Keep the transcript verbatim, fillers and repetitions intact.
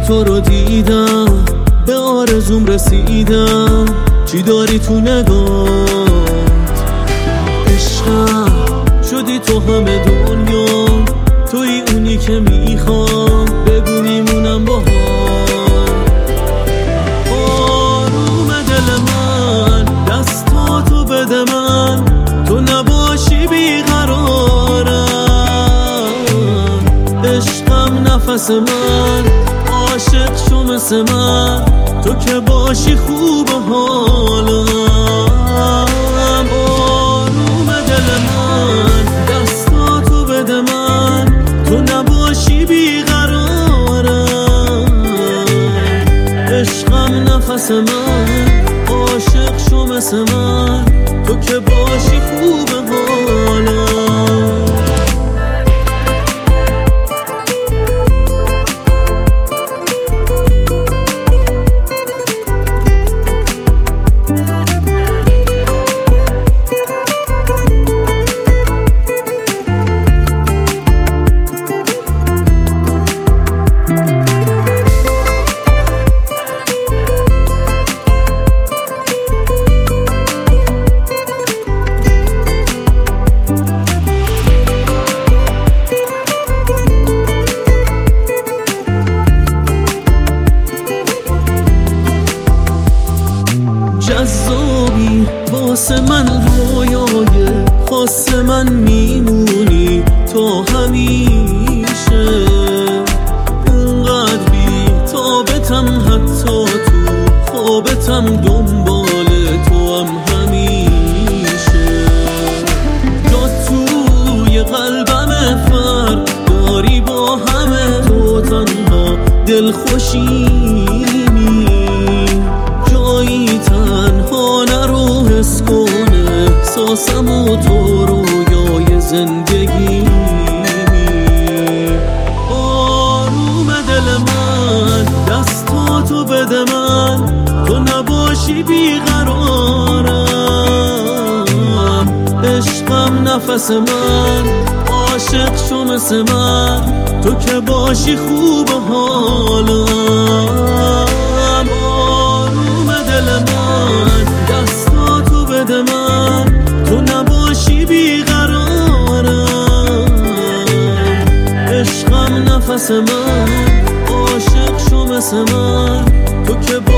تو رو دیدم به آرزوم رسیدم، چی داری تو نگات؟ عشقم شدی تو همه دنیا، توی اونی که میخوام بگو میمونم با هم. آروم دل من دستاتو بده من، تو نباشی بیقرارم. عشقم نفس من عاشق شو مثل من، تو که باشی خوب حالم. آروم دل من دستاتو بده من، تو نباشی بیقرارم. عشقم نفس من عاشق شو مثل من، تو که باشی خوب حالم. جذابی واسه من، رویای خاص من میمونی تو همیشه. اونقدر بی تابتم حتی تو خوابتم، دنبال تو هم همیشه. جا توی قلبم فرق داری با همه، تو تنها دلخوشیمی. جایی تنها نرو حس کن احساسم و تو رویای زندگی. آروم دل من دستاتو بده من، تو نباشی بیقرارم. عشقم نفس من عاشق شو مثل من، تو که باشی خوب حالم. دل من دستاتو بده من، تو نباشی بیقرارم. عشقم نفس من عاشق شو مثل من، تو که